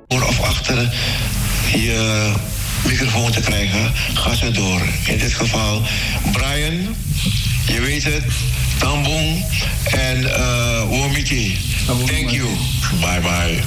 voor of achter je microfoon te krijgen, ga zo door. In dit geval Brian, je weet het, Tambong en Womiti. Thank you. Bye bye.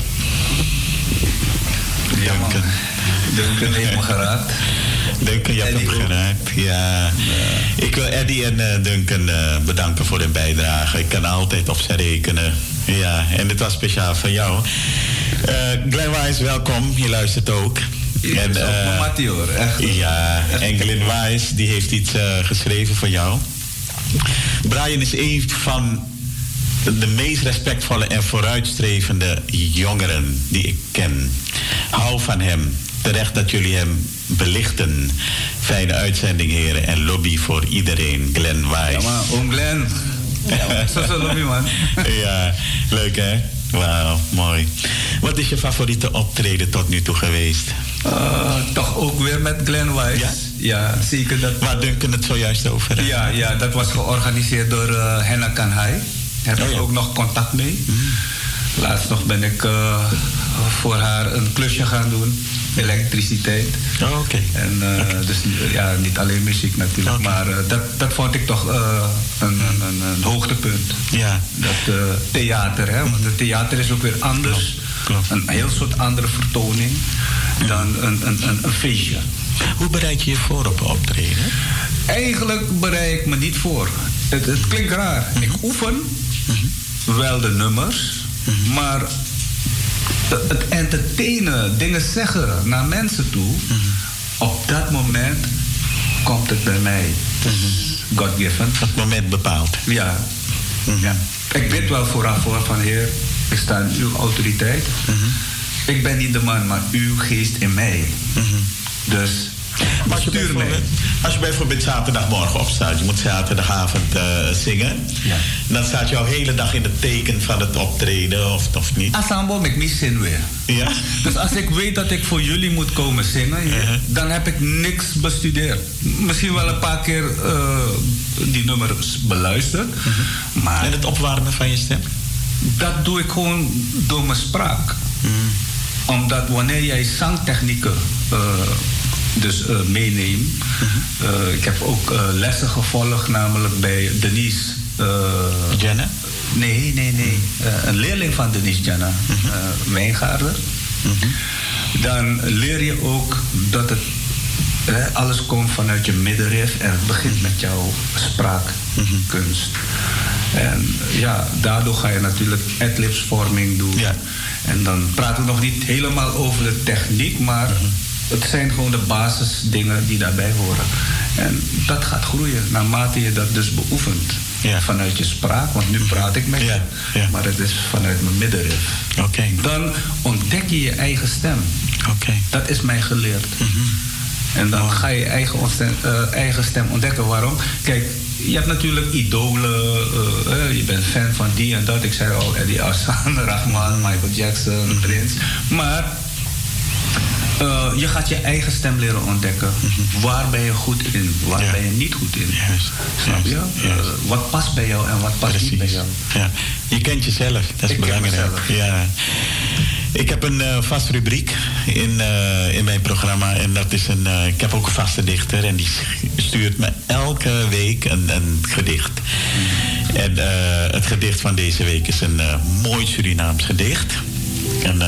Duncan heeft me geraakt. Duncan, je hebt hem geraakt. Ja. Ik wil Eddie en Duncan bedanken voor hun bijdrage. Ik kan altijd op ze rekenen. Ja, en dit was speciaal voor jou. Glenn Wise, welkom. Je luistert ook. Ja, en, Mattie, hoor. Echt. Ja, en Glenn Wise die heeft iets geschreven voor jou. Brian is een van de meest respectvolle en vooruitstrevende jongeren die ik ken. Hou van hem. Terecht dat jullie hem belichten. Fijne uitzending, heren. En lobby voor iedereen. Glenn Wise. Ja, maar oom Glenn. Ja, zo'n lobby, man. Ja, leuk hè? Wauw, mooi. Wat is je favoriete optreden tot nu toe geweest? Toch ook weer met Glenn Wise. Ja? Ja, zeker. Dat, waar Duncan het zojuist over had. Ja, dat was georganiseerd door Henna Kanhai. Daar heb ik ook nog contact mee. Laatst nog ben ik voor haar een klusje gaan doen. Elektriciteit. Oh, oké. En dus ja, niet alleen muziek natuurlijk, maar dat vond ik toch een hoogtepunt. Ja. Dat theater, hè, want het theater is ook weer anders. Klopt. Een heel soort andere vertoning dan een feestje. Hoe bereid je je voor op optreden? Eigenlijk bereid ik me niet voor. Het klinkt raar. Ik oefen wel de nummers, maar het entertainen, dingen zeggen naar mensen toe, op dat moment komt het bij mij. God given. Dat moment bepaalt. Ja. Ja. Ik weet wel vooraf hoor van Heer, ik sta in uw autoriteit. Ik ben niet de man, maar uw geest in mij. Dus maar als je bijvoorbeeld zaterdagmorgen opstaat, je moet zaterdagavond zingen, ja. Dan staat jouw hele dag in het teken van het optreden, of niet? Ensemble met me zin weer. Ja. Dus als ik weet dat ik voor jullie moet komen zingen, dan heb ik niks bestudeerd. Misschien wel een paar keer die nummers beluisterd. Maar en het opwarmen van je stem? Dat doe ik gewoon door mijn spraak. Omdat wanneer jij zangtechnieken meeneem. Ik heb ook lessen gevolgd, namelijk bij Denise. Jenna? Nee. Een leerling van Denise Jenna, Wijngaarder. Dan leer je ook dat het alles komt vanuit je middenrif en het begint met jouw spraakkunst. En ja, daardoor ga je natuurlijk adlibsvorming doen. Ja. En dan praten we nog niet helemaal over de techniek, maar het zijn gewoon de basisdingen die daarbij horen. En dat gaat groeien naarmate je dat dus beoefent. Ja. Vanuit je spraak, want nu praat ik met je. Ja. Maar het is vanuit mijn middenrif. Okay. Dan ontdek je je eigen stem. Okay. Dat is mij geleerd. En dan ga je je eigen stem ontdekken. Waarom? Kijk, je hebt natuurlijk idolen. Je bent fan van die en dat. Ik zei al, Eddie Assan, Rahman, Michael Jackson, Prince. Maar je gaat je eigen stem leren ontdekken. Waar ben je goed in? Waar ben je niet goed in? Snap je? Wat past bij jou en wat past niet bij jou? Ja. Je kent jezelf, dat is belangrijk. Ja. Ik heb een vaste rubriek in mijn programma. En dat is ik heb ook een vaste dichter. En die stuurt me elke week een gedicht. En het gedicht van deze week is een mooi Surinaams gedicht. En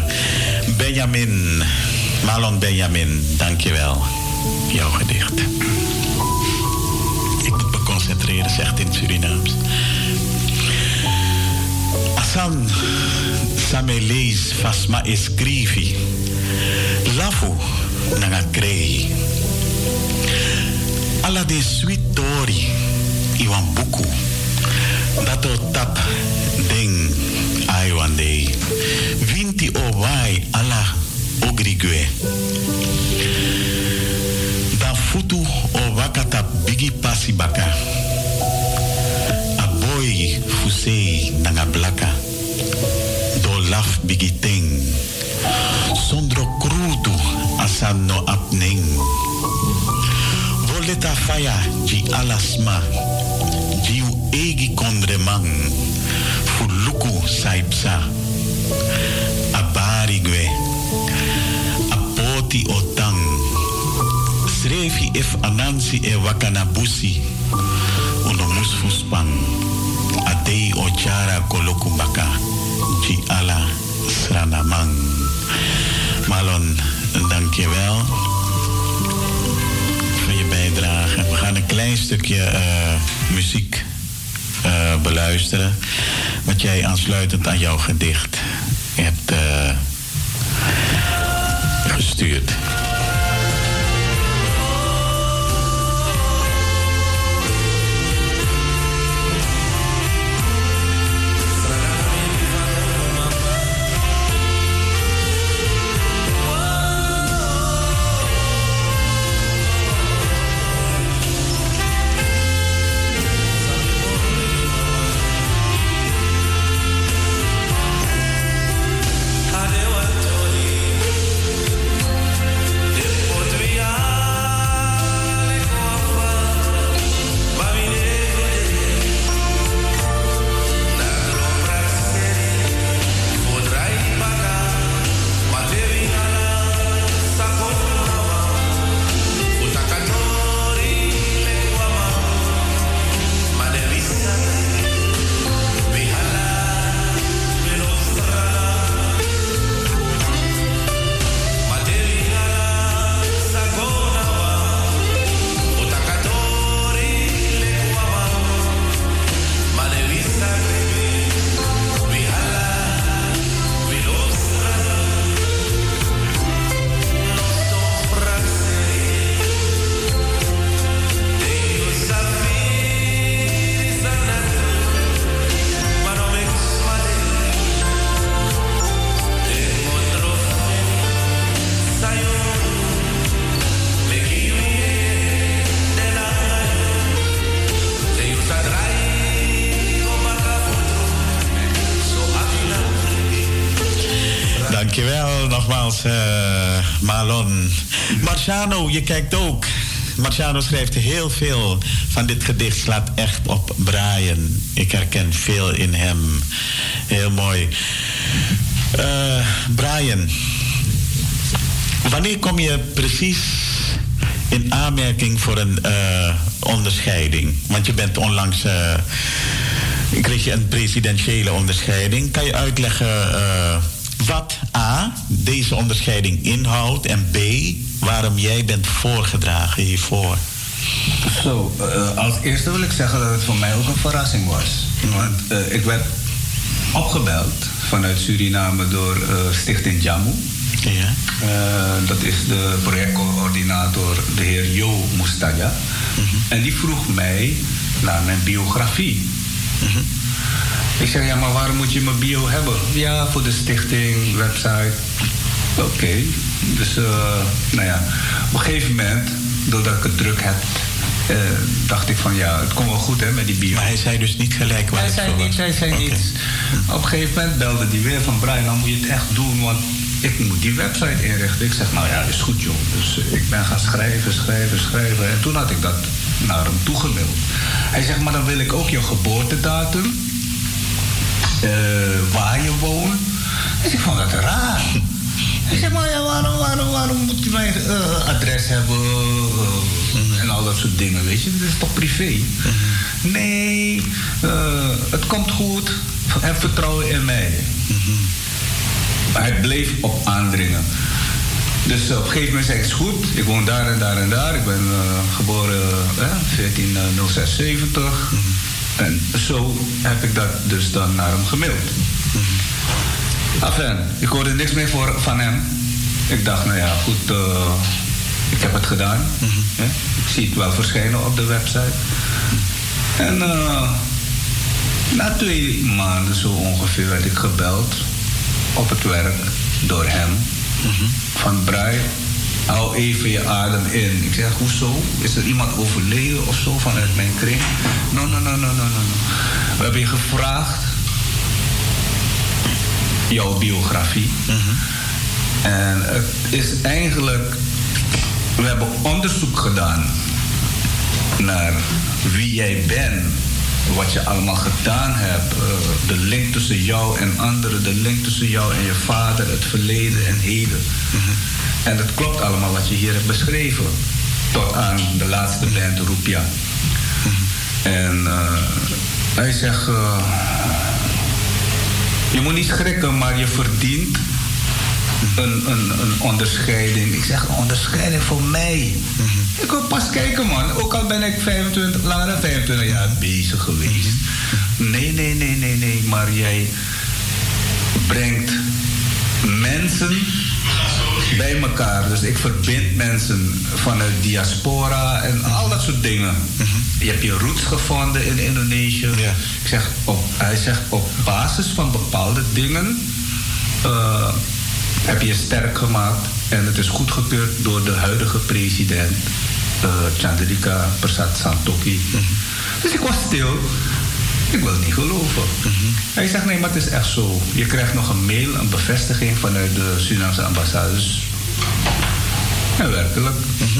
Marlon Benjamin, dankjewel. Jouw gedicht. Ik moet me concentreren, zegt in het Surinaams. Asan sameleis fasma escrivi. Lafu nanga krei. Alla de sweetori iwan buku. Dato tap ding aiwande. Vinti owai alla ogrigue. Da futu o wakata bigi pasibaka. Aboy fusei nanga blaka. Do laf bigi ting. Sondro krutu asan no apning. Voleta faya ji alasma. Jiu egi kondremang. Fuluku saipsa. Abarigwe if anansi e wakanabusi unomus fuspan adei ochara kolokumbaka ji ala sranamang. Marlon, dankjewel voor je bijdrage. We gaan een klein stukje muziek beluisteren wat jij aansluitend aan jouw gedicht hebt gestuurd. Marlon. Marciano, je kijkt ook. Marciano schrijft heel veel van dit gedicht, slaat echt op Brian. Ik herken veel in hem. Heel mooi. Brian, wanneer kom je precies in aanmerking voor een onderscheiding? Want je bent onlangs... kreeg je een presidentiële onderscheiding. Kan je uitleggen... wat A, deze onderscheiding inhoudt en B, waarom jij bent voorgedragen hiervoor? Zo, als eerste wil ik zeggen dat het voor mij ook een verrassing was. Want ik werd opgebeld vanuit Suriname door Stichting Jamu. Ja. Dat is de projectcoördinator, de heer Jo Moustadja. En die vroeg mij naar mijn biografie. Ik zeg, ja, maar waarom moet je mijn bio hebben? Ja, voor de stichting, website. Oké. Dus, nou ja, op een gegeven moment, doordat ik het druk had, dacht ik van, ja, het komt wel goed, hè, met die bio. Maar hij zei dus niet gelijk waar hij zei niets. Op een gegeven moment belde hij weer van, Brian, dan moet je het echt doen, want ik moet die website inrichten. Ik zeg, nou ja, is goed, joh. Dus ik ben gaan schrijven. En toen had ik dat naar hem toegemaild. Hij zegt, maar dan wil ik ook je geboortedatum. Waar je woont. Dus ik vond dat raar. Ik zeg, maar ja, waarom moet je mijn adres hebben en al dat soort dingen, weet je? Dat is toch privé? Nee, het komt goed. Heb vertrouwen in mij. Maar hij bleef op aandringen. Dus op een gegeven moment zei ik, het is goed, ik woon daar en daar en daar. Ik ben geboren 14/06/70. En zo heb ik dat dus dan naar hem gemaild. Enfin, ik hoorde niks meer van hem. Ik dacht, nou ja, goed, ik heb het gedaan. Ik zie het wel verschijnen op de website. En na 2 maanden zo ongeveer werd ik gebeld op het werk door hem. Van Brian, hou even je adem in. Ik zeg, hoezo? Is er iemand overleden of zo vanuit mijn kring? No. We hebben je gevraagd jouw biografie. En het is eigenlijk... We hebben onderzoek gedaan naar wie jij bent, wat je allemaal gedaan hebt, de link tussen jou en anderen, de link tussen jou en je vader, het verleden en heden. En het klopt allemaal wat je hier hebt beschreven. tot aan de laatste band, Rupiah. En hij zegt, je moet niet schrikken, maar je verdient een onderscheiding. Ik zeg, een onderscheiding voor mij. Ik wil pas kijken, man. Ook al ben ik langer dan 25 jaar bezig geweest. Nee, maar jij brengt mensen bij elkaar. Dus ik verbind mensen vanuit diaspora en al dat soort dingen. Je hebt je roots gevonden in Indonesië. Ja. Hij zegt op basis van bepaalde dingen heb je je sterk gemaakt. En het is goedgekeurd door de huidige president, Chandrika Persat Santokhi. Dus ik was stil. Ik wil het niet geloven. Hij zegt, nee, maar het is echt zo. Je krijgt nog een mail, een bevestiging vanuit de Surinaamse ambassade. Dus, ja, werkelijk.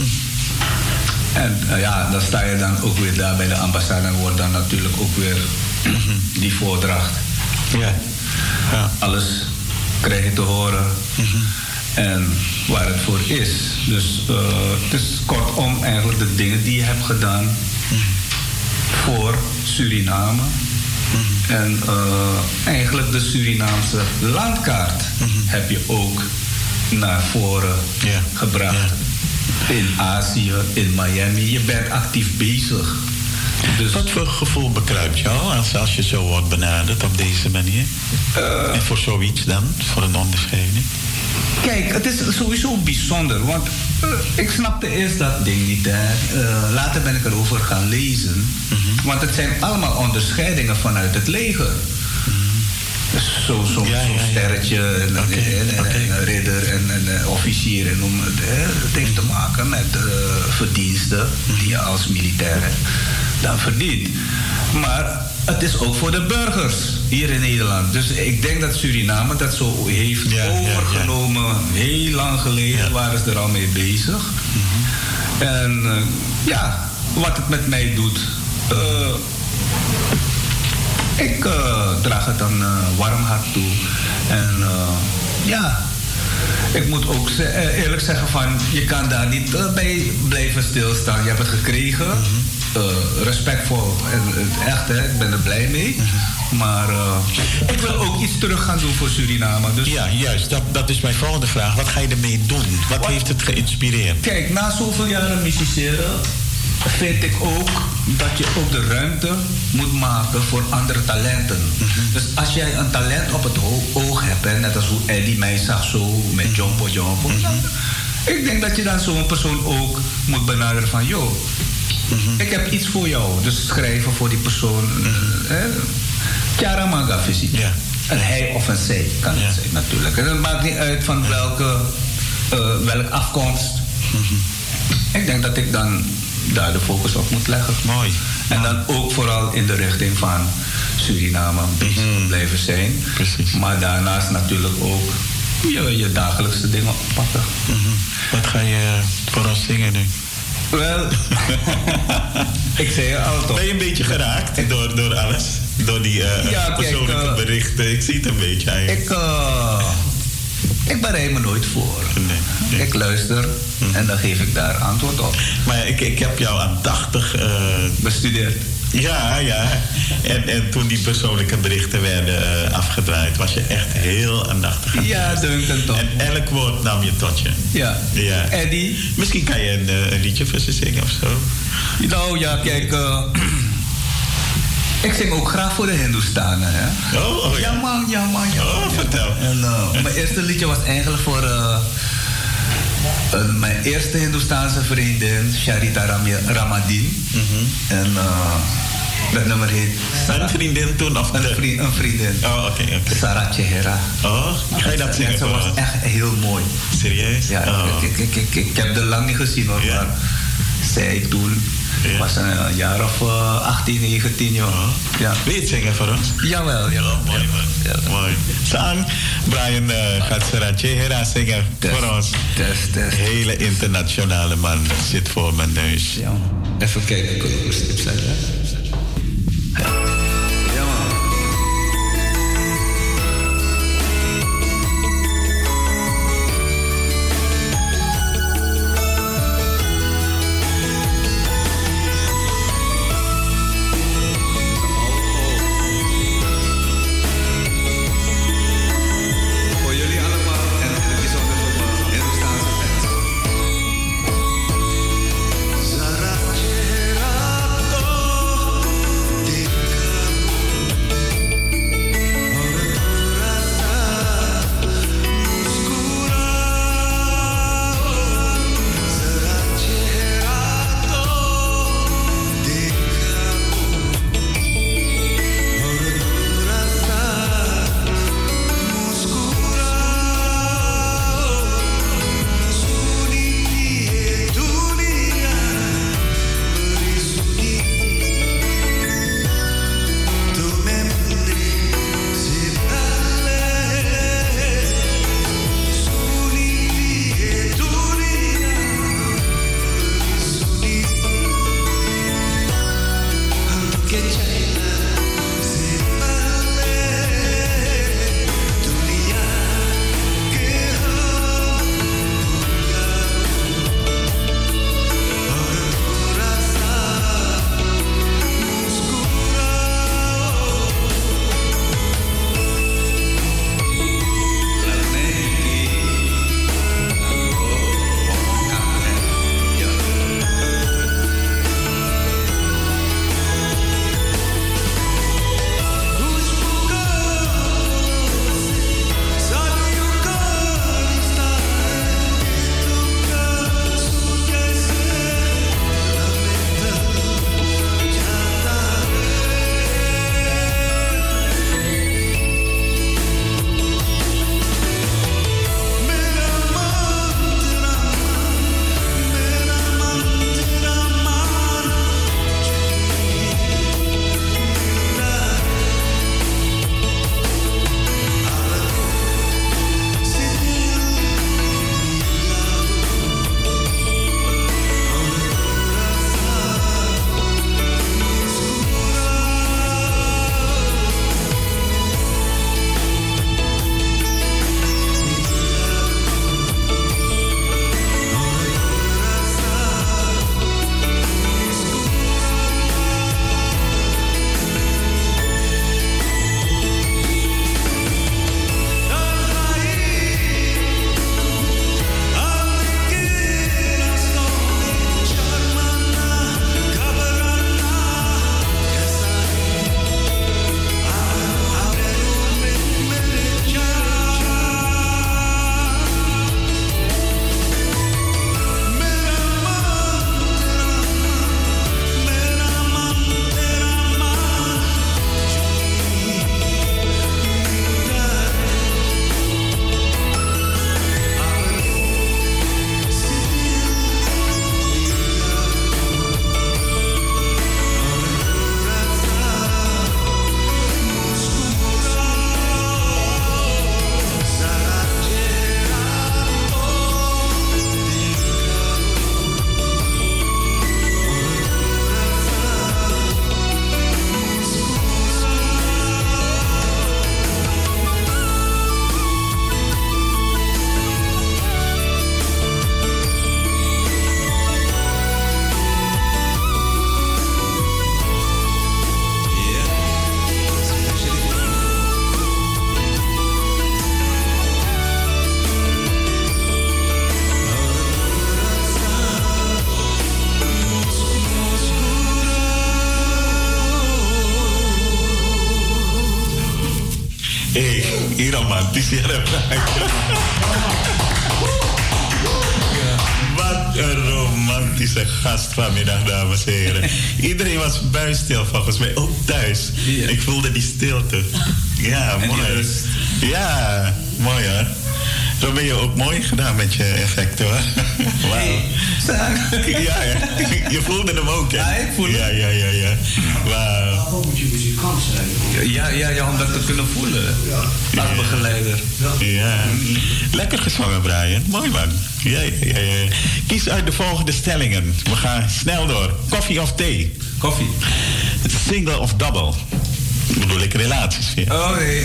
En ja, dan sta je dan ook weer daar bij de ambassade en wordt dan natuurlijk ook weer die voordracht. Ja. Alles krijg je te horen. En waar het voor is. Dus het is kortom eigenlijk de dingen die je hebt gedaan voor Suriname. En eigenlijk de Surinaamse landkaart heb je ook naar voren gebracht. In Azië, in Miami. Je bent actief bezig. Dus wat voor gevoel bekruipt jou als je zo wordt benaderd op deze manier? En voor zoiets dan, voor een onderscheiding? Kijk, het is sowieso bijzonder, want ik snapte eerst dat ding niet. Later ben ik erover gaan lezen. Want het zijn allemaal onderscheidingen vanuit het leger. Dus zo'n sterretje, een ridder en een officier. En het heeft te maken met verdiensten die je als militair dan verdient. Maar het is ook voor de burgers hier in Nederland. Dus ik denk dat Suriname dat zo heeft overgenomen. Heel lang geleden waren ze er al mee bezig. En wat het met mij doet. Ik draag het een warm hart toe. En ik moet ook eerlijk zeggen van, je kan daar niet bij blijven stilstaan. Je hebt het gekregen. Respectvol. Echt, hè, ik ben er blij mee. Maar ik wil ook iets terug gaan doen voor Suriname. Dus ja, juist. Dat is mijn volgende vraag. Wat ga je ermee doen? Wat heeft het geïnspireerd? Kijk, na zoveel jaren musiceren vind ik ook dat je ook de ruimte moet maken voor andere talenten. Dus als jij een talent op het oog hebt, hè, net als hoe Eddie mij zag zo met Jompo. Ik denk dat je dan zo'n persoon ook moet benaderen van, joh, ik heb iets voor jou. Dus schrijven voor die persoon. Chiara Manga visie. Ja. Een hij of een zij kan het zijn natuurlijk. En het maakt niet uit van welke afkomst. Ik denk dat ik dan daar de focus op moet leggen. Mooi. En dan ook vooral in de richting van Suriname bezig blijven zijn. Precies. Maar daarnaast natuurlijk ook je dagelijkse dingen oppakken. Wat ga je voor ons zingen nu? Wel, ik zei je al toch. Ben je een beetje geraakt door alles? Door die persoonlijke berichten? Ik zie het een beetje eigenlijk. Ik bereid me nooit voor. Nee. Ik luister en dan geef ik daar antwoord op. Maar ik heb jou aandachtig bestudeerd. Ja. En toen die persoonlijke berichten werden afgedraaid, was je echt heel aandachtig. Ja, dunkt toch. En elk woord nam je tot je. Ja. Eddie? Misschien kan je een liedje voor ze zingen of zo. Nou ja, kijk. Ik zing ook graag voor de Hindoestanen, hè? Ja, man. Vertel. En mijn eerste liedje was eigenlijk voor mijn eerste Hindoestaanse vriendin, Sharita Ramadin. En dat nummer heet... Een vriendin toen? Of een vriendin. Oh, oké. Sarah Chehera. Oh, ga je dat zingen? Ze was echt heel mooi. Serieus? Ja, ik heb er lang niet gezien hoor, maar zij toen... Ik was een jaar of 18, 19 jaar. Ja. Wil je het zingen voor ons? Jawel. Mooi man. Ja. Mooi. Sang, Brian gaat Sarah Chehera zingen voor ons. Test. Hele internationale man zit voor mijn neus. Ja. Even kijken, ik kan ook een stip zijn. Ja man. romantisch. Wat een romantische gast vanmiddag, dames en heren. Iedereen was buisstil, volgens mij ook thuis. Ja. Ik voelde die stilte. Ja, mooi. Ja, mooi hoor. Zo ben je ook mooi gedaan met je effecten hoor. Wauw. Ja, je voelde hem ook, hè? Ja, ik voelde hem. Ja. Wauw. Waarom moet je muzikant zijn? Ja, om dat te kunnen voelen. Als begeleider. Ja. Lekker gezongen, Brian. Mooi man. Ja. Kies uit de volgende stellingen. We gaan snel door. Koffie of thee? Koffie. Single of double? Bedoel ik relaties weer. Oh nee.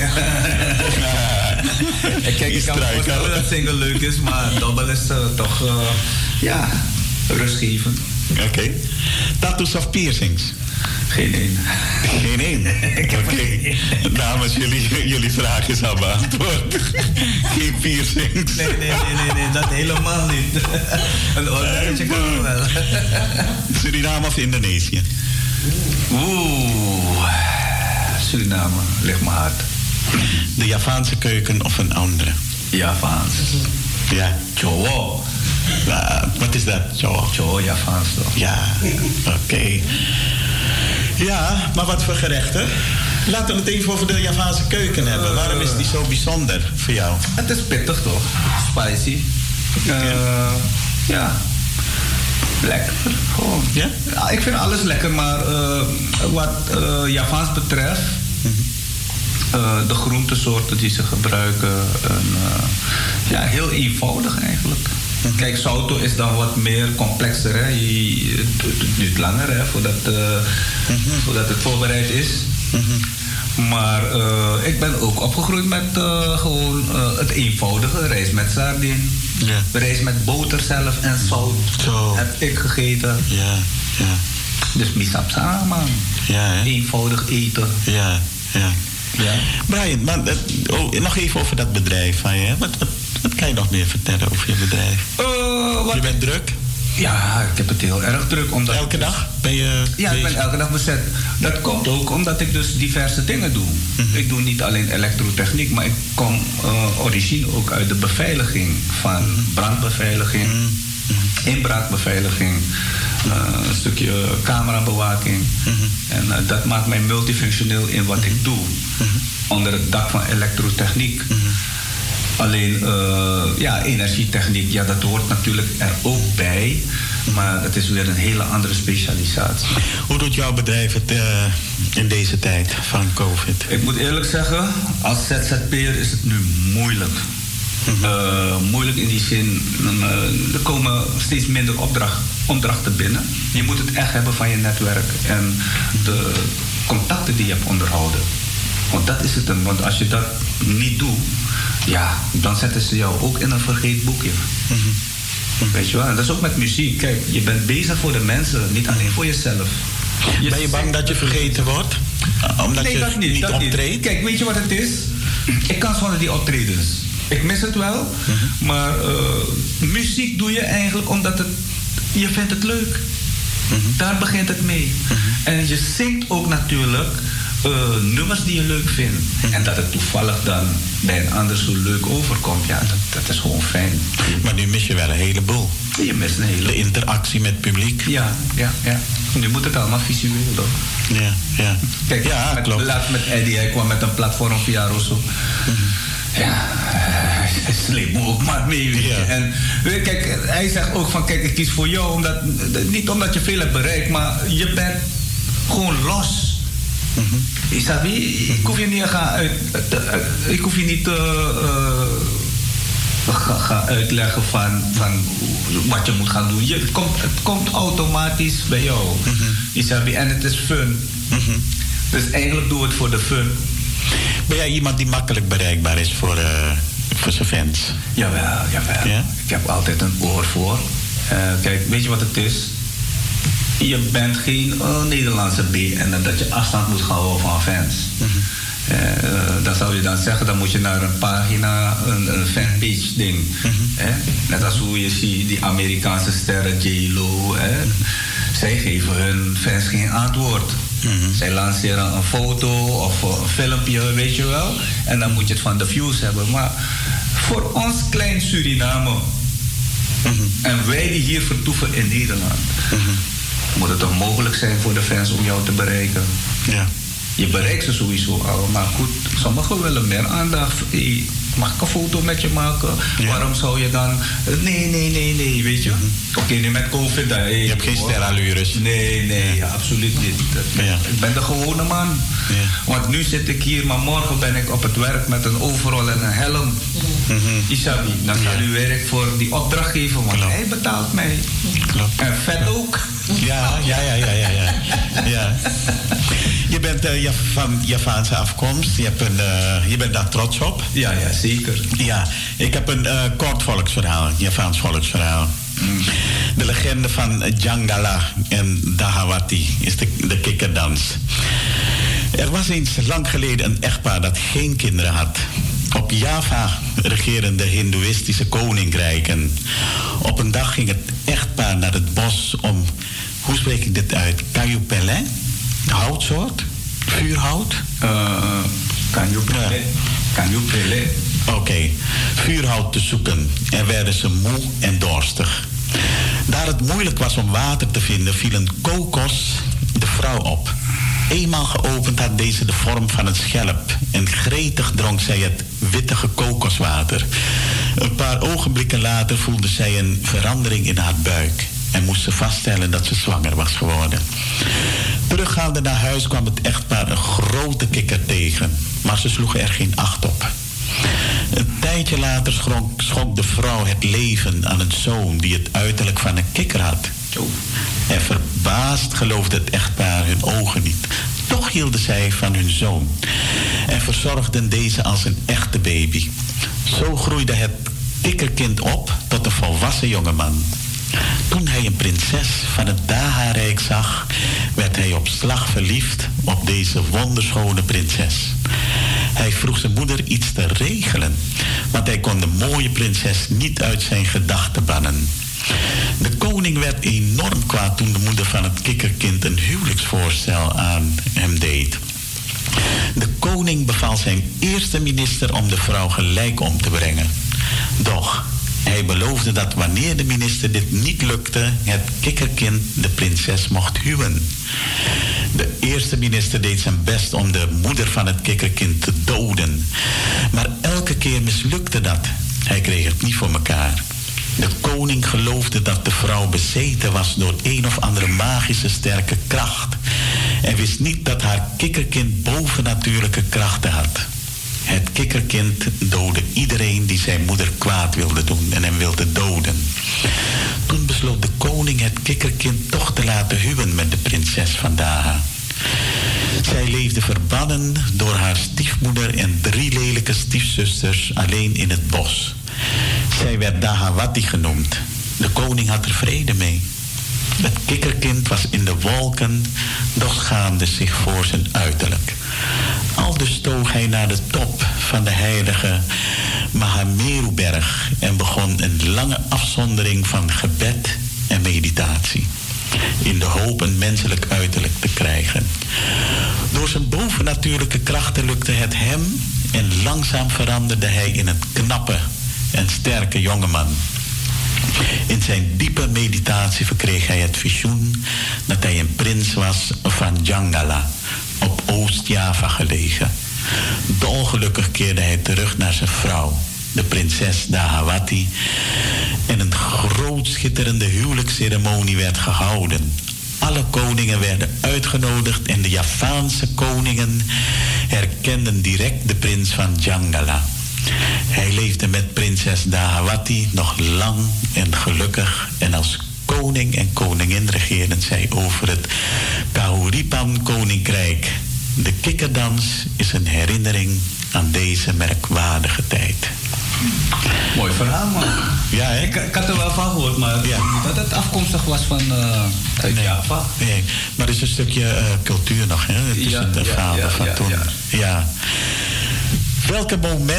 Kijk, ik kan me voorstellen dat single leuk is, maar double is toch, rustgevend. Oké. Tattoos of piercings? Geen één. Geen één? Oké. Dames, jullie vraag is al beantwoord. Geen piercings. Nee, dat helemaal niet. Een oranje kan wel. Suriname of Indonesië? Suriname, ligt me hard. De Javaanse keuken of een andere? Javaans. Ja. Chowo. Wat is dat? Chowo, Javaans toch? Ja, oké. Ja, maar wat voor gerechten? Laten we het even over de Javaanse keuken hebben. Waarom is die zo bijzonder voor jou? Het is pittig toch? Spicy. Ja. Lekker, gewoon. Ja? Ja, ik vind alles lekker, maar wat Javaans betreft, de groentesoorten die ze gebruiken, heel eenvoudig eigenlijk. Kijk, Soto is dan wat meer complexer, hè. Het duurt langer, hè, voordat het voorbereid is. Maar ik ben ook opgegroeid met gewoon het eenvoudige, rijst met sardine. Ja. Rijst met boter zelf en zout. Zo. Heb ik gegeten. Ja. Dus misap samen. Ja, hè? Eenvoudig eten. Ja. Brian, maar, nog even over dat bedrijf van je. Wat kan je nog meer vertellen over je bedrijf? Je bent druk? Ja, ik heb het heel erg druk. Omdat elke dag ben je Ja, ik ben elke dag bezet. Dat komt ook omdat ik dus diverse dingen doe. Ik doe niet alleen elektrotechniek, maar ik kom origine ook uit de beveiliging. Van brandbeveiliging, inbraakbeveiliging, een stukje camerabewaking. En dat maakt mij multifunctioneel in wat ik doe. Onder het dak van elektrotechniek. Alleen, energietechniek, dat hoort natuurlijk er ook bij. Maar het is weer een hele andere specialisatie. Hoe doet jouw bedrijf het in deze tijd van COVID? Ik moet eerlijk zeggen, als ZZP'er is het nu moeilijk. Moeilijk in die zin, er komen steeds minder opdrachten binnen. Je moet het echt hebben van je netwerk en de contacten die je hebt onderhouden. Want dat is het hem. Want als je dat niet doet, dan zetten ze jou ook in een vergeetboekje. Weet je wel? En dat is ook met muziek. Kijk, je bent bezig voor de mensen, niet alleen voor jezelf. Ben je bang dat je vergeten wordt? Omdat je dat niet optreedt? Kijk, weet je wat het is? Ik kan zonder die optredens. Ik mis het wel, maar muziek doe je eigenlijk omdat je vindt het leuk. Daar begint het mee. En je zingt ook natuurlijk nummers die je leuk vindt. En dat het toevallig dan bij een ander zo leuk overkomt, dat is gewoon fijn. Maar nu mis je wel een heleboel. Je mist een heleboel. De interactie met het publiek. Ja. Nu moet het allemaal visueel toch? Ja. Kijk, klopt. Laatst met Eddie, hij kwam met een platform via Rosso. Hij sleept me ook maar mee. Weet je. Ja. En kijk, hij zegt ook van, kijk, ik kies voor jou niet omdat je veel hebt bereikt, maar je bent gewoon los. Ik hoef je niet ik hoef je niet gaan uitleggen van wat je moet gaan doen. Het komt automatisch bij jou. En het is fun. Dus eigenlijk doe het voor de fun. Ben jij iemand die makkelijk bereikbaar is voor zijn fans? Jawel. Ja? Ik heb altijd een oor voor. Kijk, weet je wat het is? Je bent geen Nederlandse BN dat je afstand moet gaan houden van fans. Dan zou je dan zeggen, dan moet je naar een pagina, een fanpage ding. Net als hoe je ziet die Amerikaanse sterren, J-Lo. Zij geven hun fans geen antwoord. Zij lanceren een foto of een filmpje, weet je wel. En dan moet je het van de views hebben. Maar voor ons klein Suriname... en wij die hier vertoeven in Nederland... moet het toch mogelijk zijn voor de fans om jou te bereiken? Ja. Je bereikt ze sowieso al, maar goed, sommigen willen meer aandacht. Hey, mag ik een foto met je maken? Ja. Waarom zou je dan... Nee, weet je? Oké, nu met COVID... Hey, je hebt geen sterallures. Nee, absoluut niet. Ik ben de gewone man. Ja. Want nu zit ik hier, maar morgen ben ik op het werk met een overall en een helm. Isabi, dan zal u werk voor die opdrachtgever, want hij betaalt mij. Klopt. En vet ook. Ja. Je bent van Javaanse afkomst. Je bent daar trots op. Ja, zeker. Ja, ik heb een kort volksverhaal, Javaans volksverhaal. De legende van Jangala en Dahawati is de kikkerdans. Er was eens lang geleden een echtpaar dat geen kinderen had. Op Java regeren de hindoeïstische koninkrijken. Op een dag ging het echtpaar naar het bos om... Hoe spreek ik dit uit? Cayupele? Houtsoort? Vuurhout? Cayupele. Oké. Vuurhout te zoeken. En werden ze moe en dorstig. Daar het moeilijk was om water te vinden, viel een kokos de vrouw op. Eenmaal geopend had deze de vorm van een schelp. En gretig dronk zij het wittige kokoswater. Een paar ogenblikken later voelde zij een verandering in haar buik. En moest ze vaststellen dat ze zwanger was geworden. Teruggaande naar huis kwam het echtpaar een grote kikker tegen. Maar ze sloegen er geen acht op. Een tijdje later schonk de vrouw het leven aan een zoon die het uiterlijk van een kikker had. En verbaasd geloofde het echtpaar hun ogen niet. Toch hielden zij van hun zoon. En verzorgden deze als een echte baby. Zo groeide het kikkerkind op tot een volwassen jongeman. Toen hij een prinses van het Daha-rijk zag, werd hij op slag verliefd op deze wonderschone prinses. Hij vroeg zijn moeder iets te regelen, want hij kon de mooie prinses niet uit zijn gedachten bannen. De koning werd enorm kwaad toen de moeder van het kikkerkind een huwelijksvoorstel aan hem deed. De koning beval zijn eerste minister om de vrouw gelijk om te brengen. Doch hij beloofde dat wanneer de minister dit niet lukte, het kikkerkind de prinses mocht huwen. De eerste minister deed zijn best om de moeder van het kikkerkind te doden. Maar elke keer mislukte dat. Hij kreeg het niet voor elkaar. De koning geloofde dat de vrouw bezeten was door een of andere magische sterke kracht. En wist niet dat haar kikkerkind bovennatuurlijke krachten had. Het kikkerkind doodde iedereen die zijn moeder kwaad wilde doen en hem wilde doden. Toen besloot de koning het kikkerkind toch te laten huwen met de prinses van Daha. Zij leefde verbannen door haar stiefmoeder en 3 lelijke stiefzusters alleen in het bos. Zij werd Dahawati genoemd. De koning had er vrede mee. Het kikkerkind was in de wolken, doch schaamde zich voor zijn uiterlijk. Aldus stoog hij naar de top van de heilige Mahameruberg en begon een lange afzondering van gebed en meditatie, in de hoop een menselijk uiterlijk te krijgen. Door zijn bovennatuurlijke krachten lukte het hem en langzaam veranderde hij in een knappe en sterke jongeman. In zijn diepe meditatie verkreeg hij het visioen dat hij een prins was van Jangala, op Oost-Java gelegen. Dolgelukkig keerde hij terug naar zijn vrouw, de prinses Dahawati, en een groot schitterende huwelijksceremonie werd gehouden. Alle koningen werden uitgenodigd en de Javaanse koningen herkenden direct de prins van Jangala. Hij leefde met prinses Dahawati nog lang en gelukkig en als koning en koningin regeerden zij over het Kahuripan-koninkrijk. De kikkerdans is een herinnering aan deze merkwaardige tijd. Mooi verhaal, man. Ja, hè? Ik had er wel van gehoord, maar dat het afkomstig was van uit Java. Nee, maar er is een stukje cultuur nog, hè? Tussen de verhalen van toen. Ja. Welk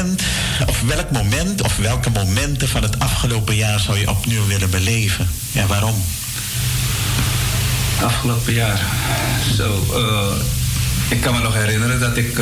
moment of welke momenten van het afgelopen jaar zou je opnieuw willen beleven? Ja, waarom? Afgelopen jaar. Ik kan me nog herinneren dat ik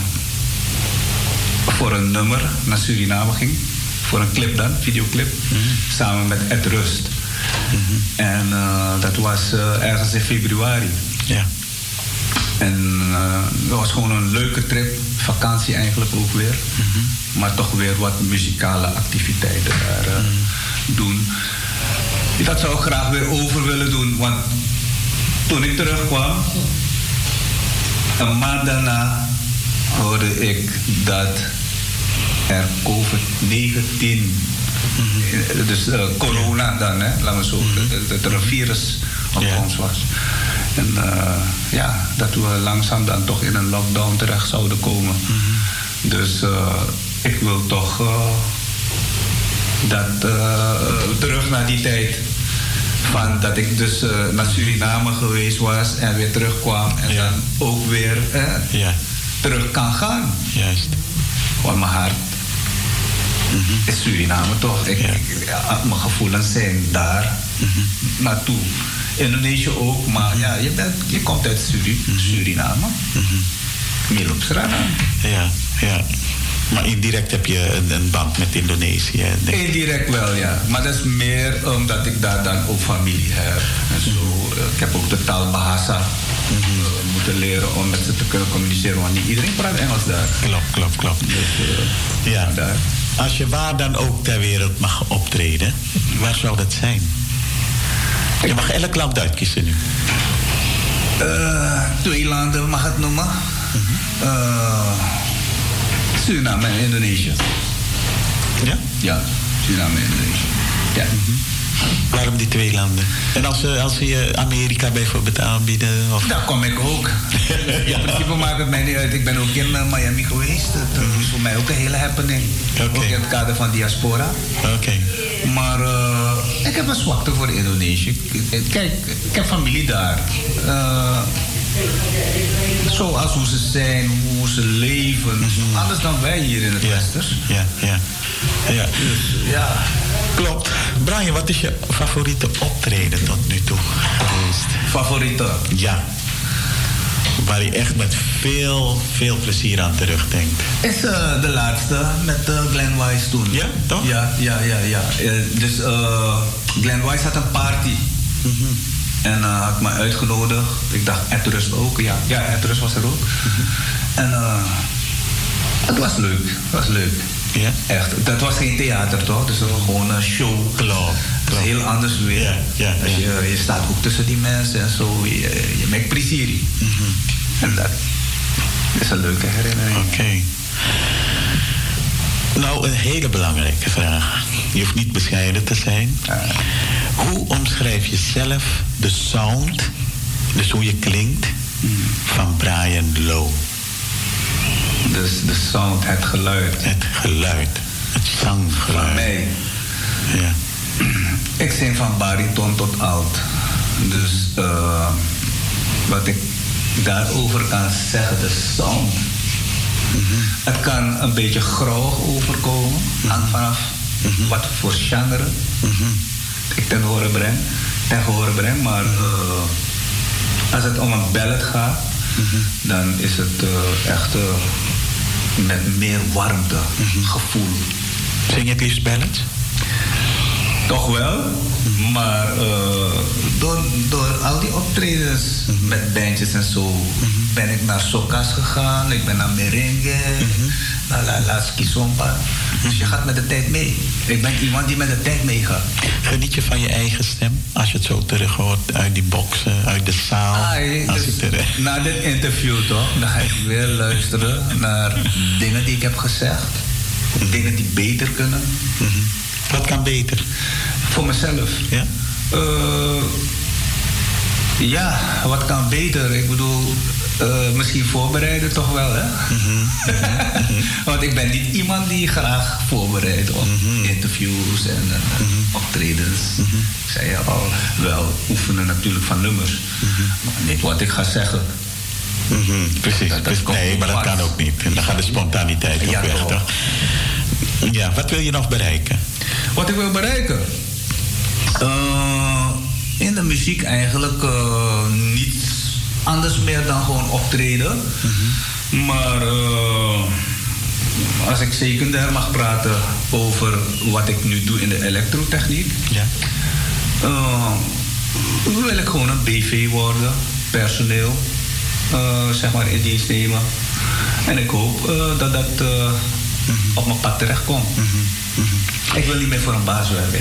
voor een nummer naar Suriname ging. Voor een clip dan, videoclip. Samen met Ed Rust. En dat was ergens in februari. Ja. En dat was gewoon een leuke trip. Vakantie eigenlijk ook weer. Maar toch weer wat muzikale activiteiten daar doen. Dat zou ik graag weer over willen doen. Want toen ik terugkwam, een maand daarna hoorde ik dat er COVID-19, dus corona dan, hè, laten we zo, dat er een virus op ons was. En dat we langzaam dan toch in een lockdown terecht zouden komen. Dus ik wil toch terug naar die tijd. Van dat ik dus naar Suriname geweest was en weer terugkwam. En dan ook weer terug kan gaan. Juist. Want mijn hart is Suriname toch. Mijn gevoelens zijn daar naartoe. Indonesië ook, maar ja, je komt uit Suriname. Milopsrana. Ja. Maar indirect heb je een band met Indonesië. Indirect wel, ja. Maar dat is meer omdat ik daar dan ook familie heb. En zo. Ik heb ook de taal Bahasa moeten leren om met ze te kunnen communiceren. Want niet iedereen praat Engels daar. Klopt. Dus, daar. Als je waar dan ook ter wereld mag optreden, waar zou dat zijn? Je mag elk land uitkiezen nu. 2 landen mag het noemen. Suriname en Indonesië. Ja? Ja, Suriname en Indonesië. Ja. Waarom die 2 landen? En als ze je Amerika bijvoorbeeld aanbieden? Of? Daar kom ik ook. In principe maakt het mij niet uit. Ik ben ook in Miami geweest. Dat is voor mij ook een hele happening. Ook in het kader van diaspora. Maar ik heb een zwakte voor Indonesië. Kijk, ik heb familie daar. Zoals hoe ze zijn, hoe ze leven. Anders dan wij hier in het Westers. Ja. Dus, klopt. Brian, wat is je favoriete optreden tot nu toe geweest? Favoriete? Ja. Waar je echt met veel plezier aan terugdenkt. Is de laatste met Glenn Wise toen. Ja, toch? Ja. Dus Glenn Wise had een party. En had me uitgenodigd. Ik dacht, Ed Rust ook. Ja, Ed Rust was er ook. En het was leuk. Ja? Echt. Dat was geen theater, toch? Dus gewoon een show. Klopt. Dat is heel anders weer. Ja. Je staat ook tussen die mensen en zo. Je maakt plezier. En dat is een leuke herinnering. Oké. Nou, een hele belangrijke vraag. Je hoeft niet bescheiden te zijn. Hoe omschrijf je zelf de sound, dus hoe je klinkt, van Brian Low? Dus de sound, het geluid. Het zanggeluid. Van mij. Ja. Ik zing van bariton tot alt. Dus wat ik daarover kan zeggen, de sound. Het kan een beetje grauw overkomen. Hangt vanaf wat voor genre ik ten horen breng. Maar als het om een ballad gaat, dan is het echt met meer warmte, gevoel. Zing je het liefst ballads? Toch wel, maar door al die optredens met bandjes en zo ben ik naar soca's gegaan, ik ben naar merengue, naar la skizomba. Dus je gaat met de tijd mee. Ik ben iemand die met de tijd meegaat. Geniet je van je eigen stem als je het zo terug hoort uit die boxen, uit de zaal? Na dit interview toch, dan ga ik weer luisteren naar dingen die ik heb gezegd, dingen die beter kunnen. Wat kan beter? Voor mezelf. Ja? Ja, wat kan beter? Ik bedoel, misschien voorbereiden toch wel, hè? Want ik ben niet iemand die graag voorbereidt op interviews en optredens. Ik zei al, wel oefenen natuurlijk van nummers. Maar niet wat ik ga zeggen. Precies. Nee, maar dat kan ook niet. En dan gaat de spontaniteit ook weg, toch? Ja, wat wil je nog bereiken? Wat ik wil bereiken? In de muziek eigenlijk niets anders meer dan gewoon optreden. Maar als ik secundair mag praten over wat ik nu doe in de elektrotechniek, wil ik gewoon een BV worden, personeel, zeg maar in dienst nemen. En ik hoop dat dat op mijn pad terecht komt. Ik wil niet meer voor een baas werken.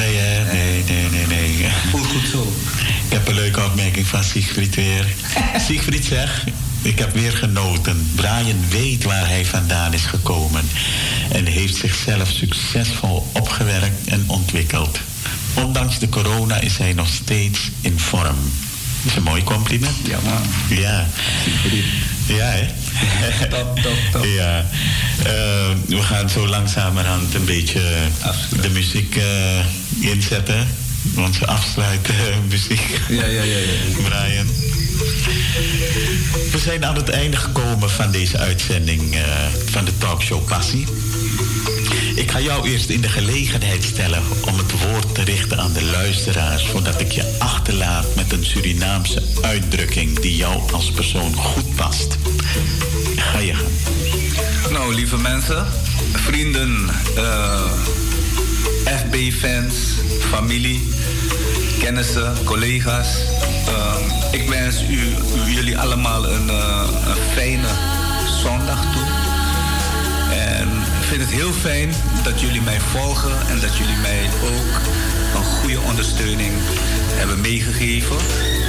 Nee. Voelt goed zo. Ik heb een leuke opmerking van Siegfried weer. Siegfried zegt, ik heb weer genoten. Brian weet waar hij vandaan is gekomen. En heeft zichzelf succesvol opgewerkt en ontwikkeld. Ondanks de corona is hij nog steeds in vorm. Dat is een mooi compliment. Ja, man. Ja. Ja, hè? Top. Ja. We gaan zo langzamerhand een beetje de muziek inzetten. Onze afsluitmuziek. Ja. Brian. We zijn aan het einde gekomen van deze uitzending van de talkshow Passie. Ik ga jou eerst in de gelegenheid stellen om het woord te richten aan de luisteraars, voordat ik je achterlaat met een Surinaamse uitdrukking die jou als persoon goed past. Ga je gang. Nou, lieve mensen, vrienden, FB-fans, familie, kennissen, collega's. Ik wens jullie allemaal een fijne zondag toe. En ik vind het heel fijn dat jullie mij volgen en dat jullie mij ook een goede ondersteuning hebben meegegeven.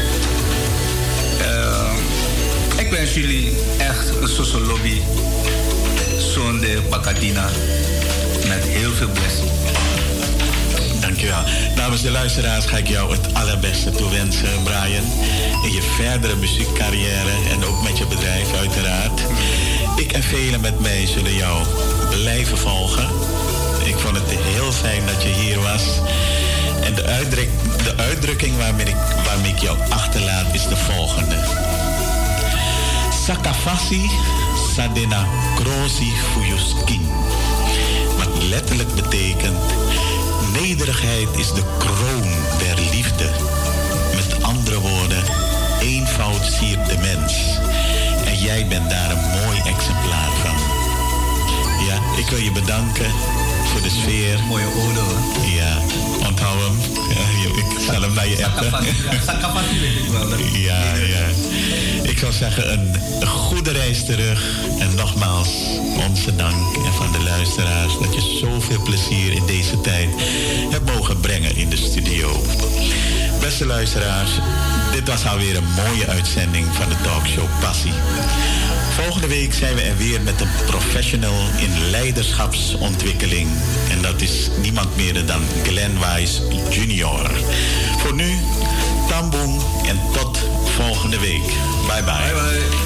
Ik wens jullie echt een Sosolobby Zonde Pacadina met heel veel blessing. Dankjewel. Namens de luisteraars ga ik jou het allerbeste toewensen, Brian. In je verdere muziekcarrière en ook met je bedrijf uiteraard. Ik en velen met mij zullen jou blijven volgen. Ik vond het heel fijn dat je hier was. En de uitdrukking waarmee ik jou achterlaat is de volgende. Sakafasi sadena krosi fuyuskin. Wat letterlijk betekent: nederigheid is de kroon der liefde. Met andere woorden, eenvoud siert de mens. En jij bent daar een mooi exemplaar van. Ja, ik wil je bedanken voor de sfeer. Mooie ode, hoor. Ja, onthoud hem. Ja, ik zal hem naar je appen. Sakafati weet ik wel. Ja. Ik zou zeggen, een goede reis terug. En nogmaals, onze dank. En van de luisteraars dat je zoveel plezier in deze tijd hebt mogen brengen in de studio. Beste luisteraars, dit was alweer een mooie uitzending van de talkshow Passie. Volgende week zijn we er weer met een professional in leiderschapsontwikkeling. En dat is niemand meer dan Glenn Wise Jr. Voor nu, tamboen en tot volgende week. Bye bye. Bye bye.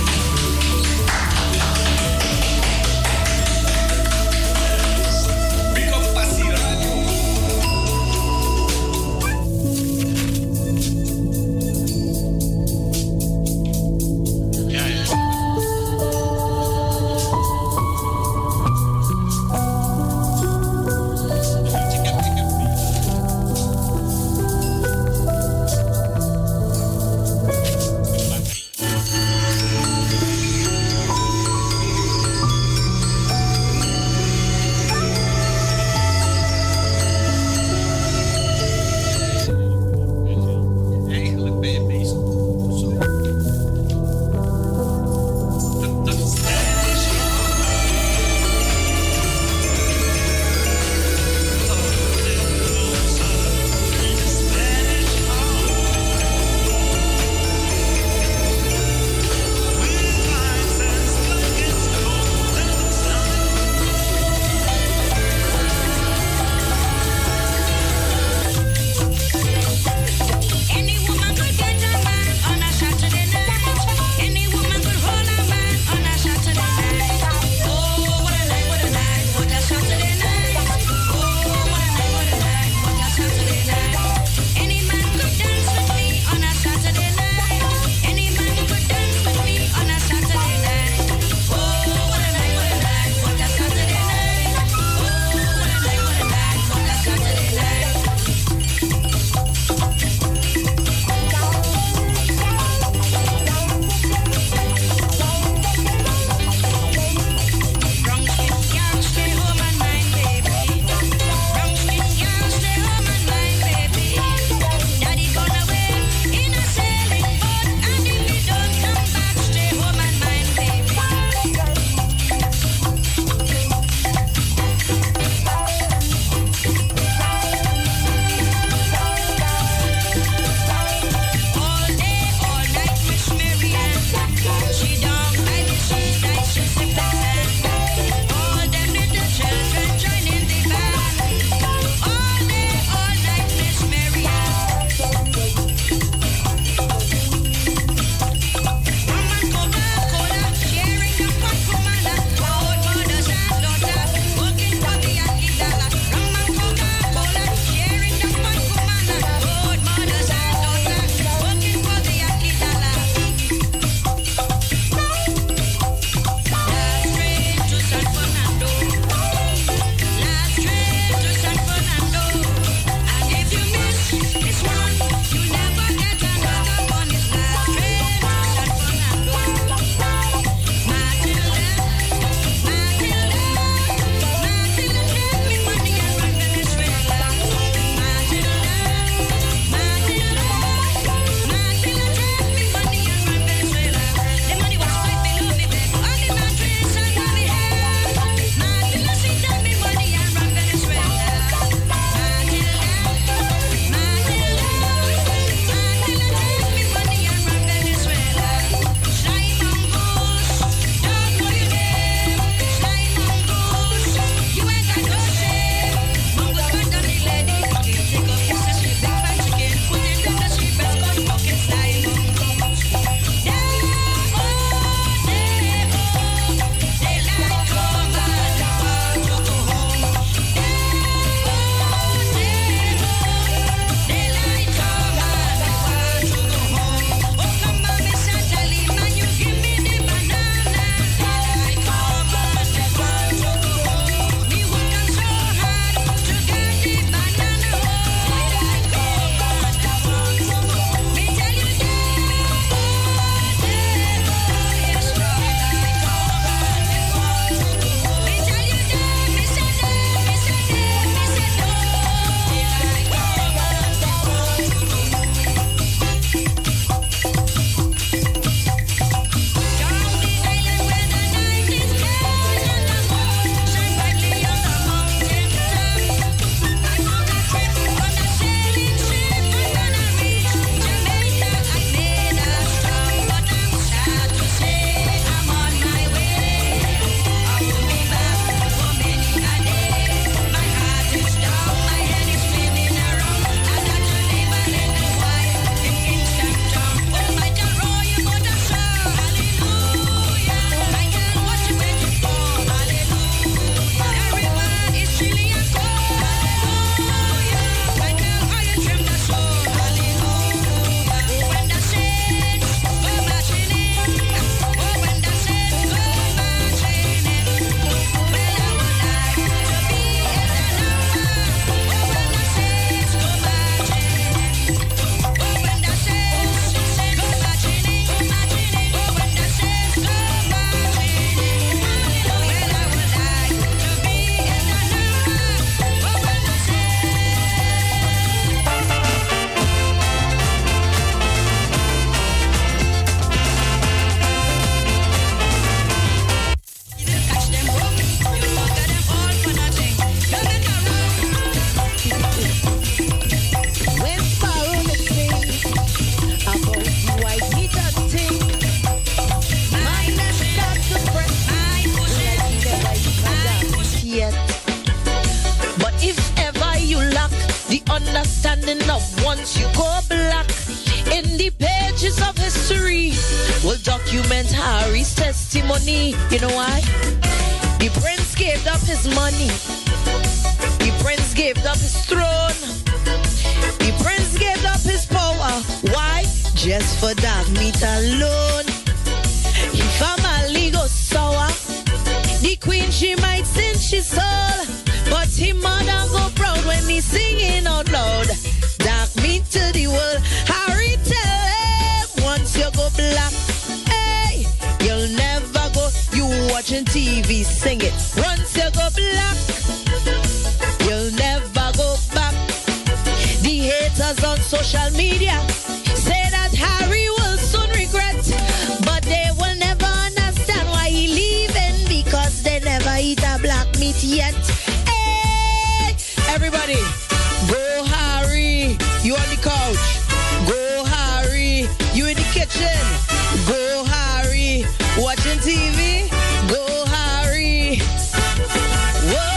standing up once you go black. In the pages of history, will document Harry's testimony. You know why? The prince gave up his money. The prince gave up his throne. The prince gave up his power. Why? Just for dark meat alone. He family go sour. The queen, she might sin she soul, but him mother go proud when he singing out loud. Dark meat to the world. Harry tell him, once you go black, hey, you'll never go. You watching TV, sing it. Once you go black, you'll never go back. The haters on social media say that Harry will soon regret, but they will never understand why he leaving, because they never eat a black meat yet. Hey, everybody, go Harry, you on the couch. Go Harry, you in the kitchen. Go Harry, watching TV. Go Harry. Whoa.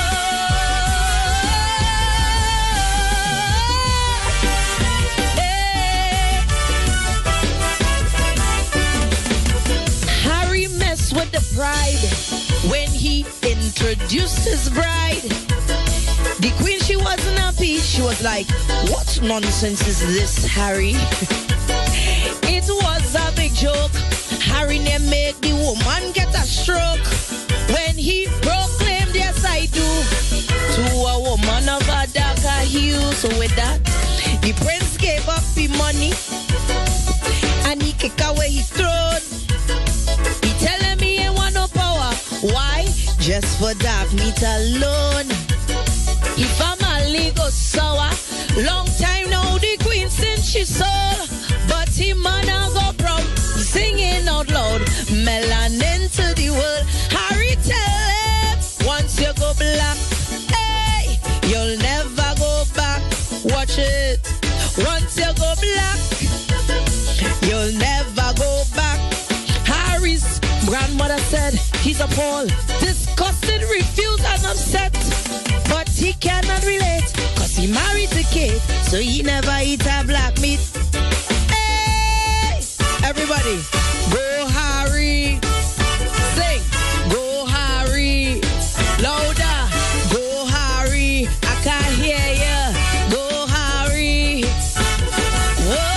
Harry messed with the pride when he introduced his bride. The queen, she wasn't happy. She was like, what nonsense is this, Harry? It was a big joke. Harry name make the woman get a stroke when he proclaimed, yes I do, to a woman of a darker hue. So with that, the prince gave up the money and he kicked away his throne. He telling me he want no power. Why? Just for dark meat alone. He family go sour. Long time now the queen since she soul, but him mother go proud, singing out loud, melanin to the world. Harry tell him, once you go black, hey, you'll never go back. Watch it. Once you go black, you'll never go back. Harry's grandmother said he's appalled, disgusted, refused and upset, but he cannot relate, cause he married to Kate, so he never eat a black meat. Hey, everybody, go Harry. Sing, go Harry. Louder, go Harry. I can't hear ya. Go Harry. Whoa.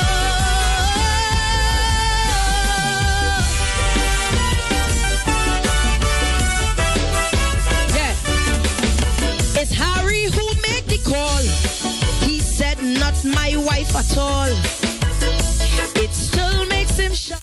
Yeah. It's Harry who made the call. He said, not my wife at all. It still makes him shock.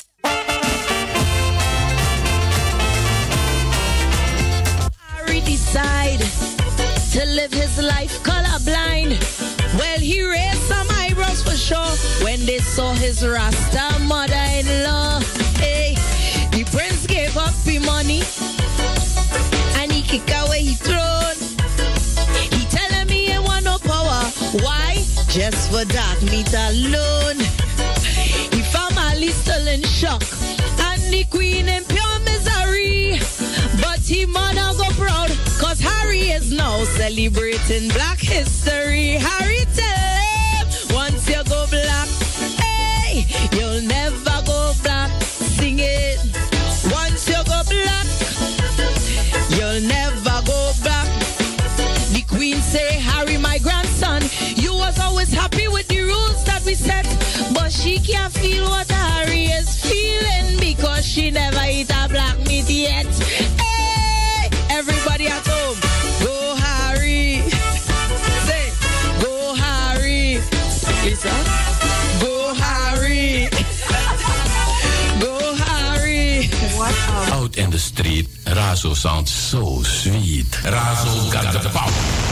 Harry decide to live his life colorblind. Well, he raised some eyebrows for sure when they saw his Rasta mother-in-law. Hey, the prince gave up the money and he kicked away his throne. He telling me he want no power. Why? Just for dark meat alone. He family still in shock and the queen in pure misery, but he mother go proud, cause Harry is now celebrating black history. Harry tell him, once you go black, hey, you'll never go back. Sing it. Once you go black, you'll never go back. The queen say, Harry, my grandson, you was always happy with the rules that we set, but she can't feel what Harry is feeling because she never eat a black meat yet. Hey, everybody at home, go Harry. Say, go Harry. Lisa, go Harry. Go Harry. Out in the street, Razo sounds so sweet. Razo got the power.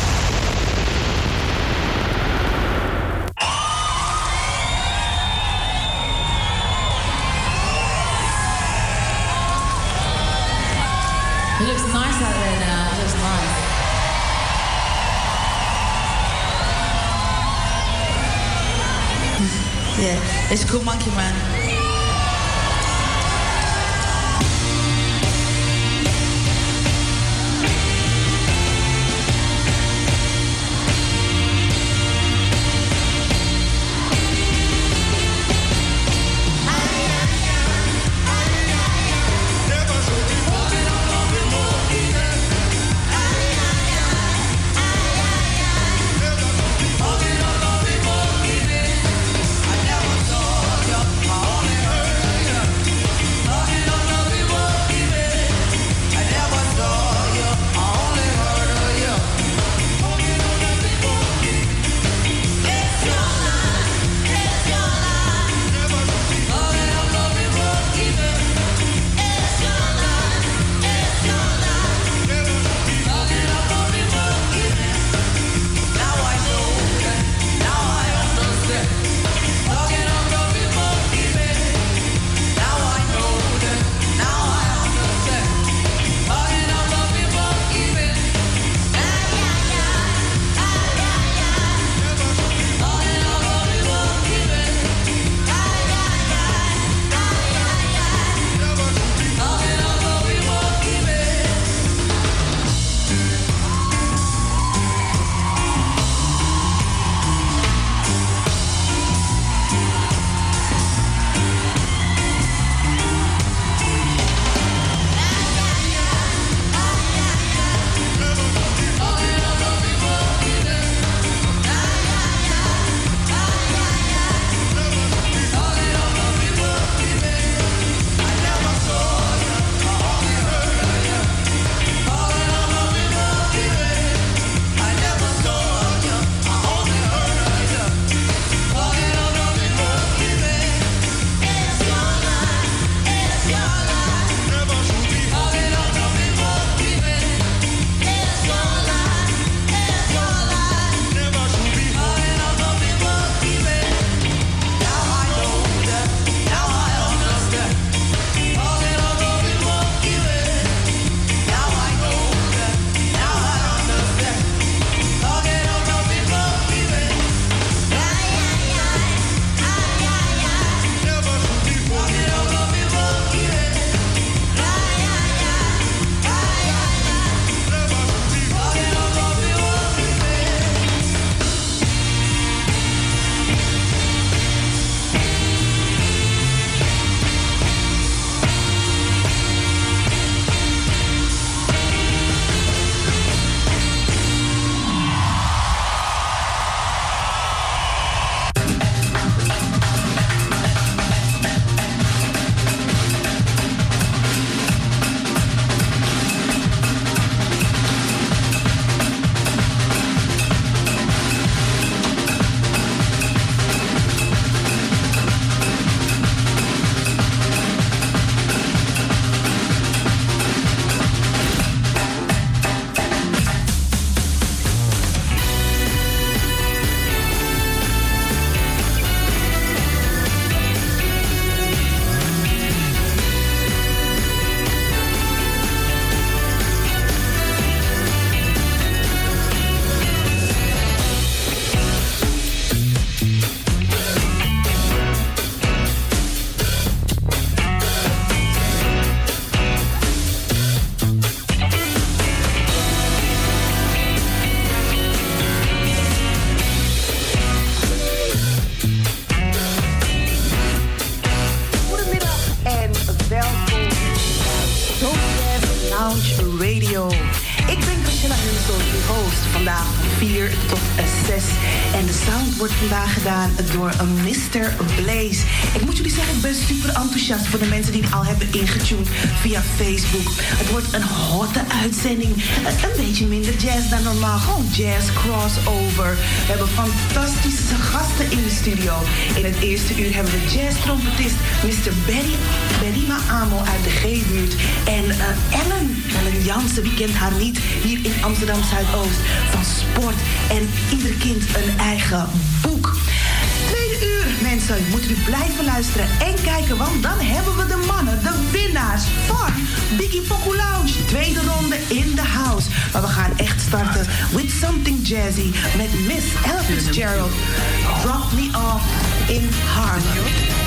It looks nice out there now. It looks nice. Yeah, it's cool, Monkey Man. vandaag van 4 tot 6. En de sound wordt vandaag gedaan door Mr. Blaze. Ik moet jullie zeggen, ik ben super enthousiast voor de mensen die al hebben ingetuned via Facebook. Het wordt een hotte uitzending. Een beetje minder jazz dan normaal. Gewoon jazz crossover. We hebben fantastische gasten in de studio. In het eerste uur hebben we jazz-trompetist Mr. Benny Maamo uit de G-buurt. En Ellen Jansen, wie kent haar niet, hier in Amsterdam Zuidoost. Van sport en ieder kind een eigen boek. Tweede uur, mensen, moeten u blijven luisteren en kijken, want dan hebben we de mannen, de winnaars van Biggie Poku Lounge. Tweede ronde in the house. Maar we gaan echt starten with something jazzy met Miss Ella Fitzgerald. Drop Me Off in Harlem.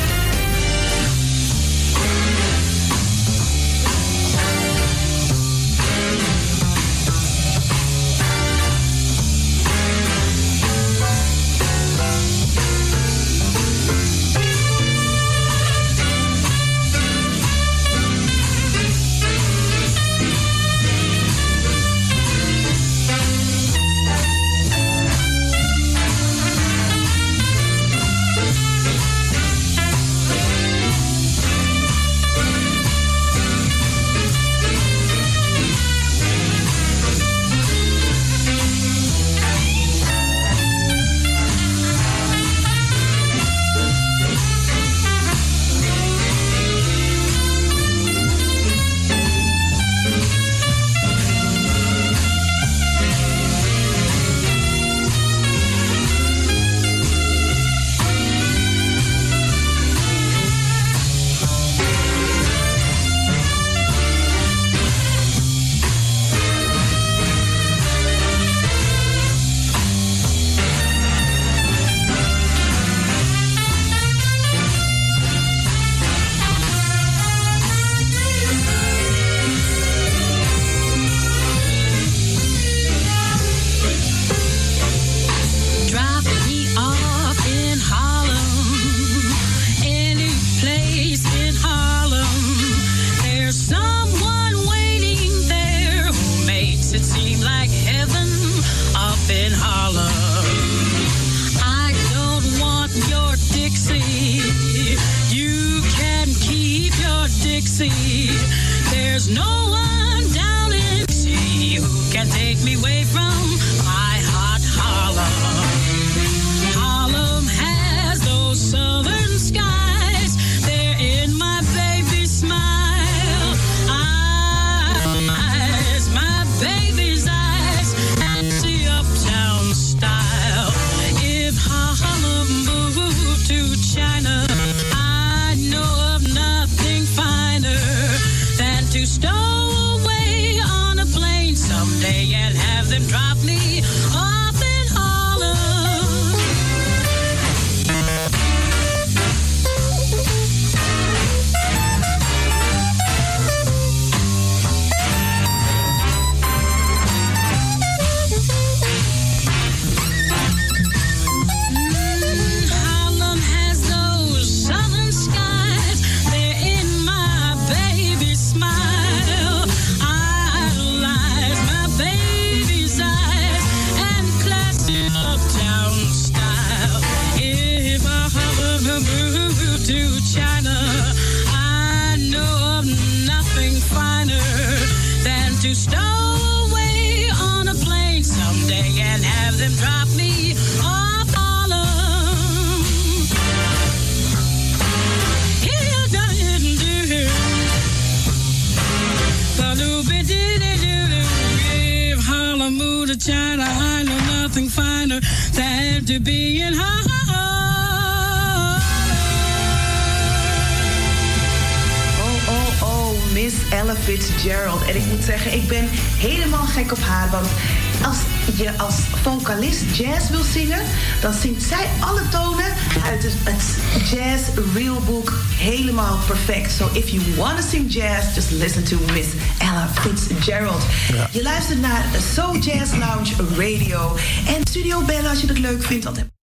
Ella Fitzgerald. En ik moet zeggen, ik ben helemaal gek op haar. Want als je als vocalist jazz wil zingen, dan zingt zij alle tonen uit het Jazz Real Book helemaal perfect. So if you want to sing jazz, just listen to Miss Ella Fitzgerald. Ja. Je luistert naar Soul Jazz Lounge Radio. En Studio Bella, als je het leuk vindt,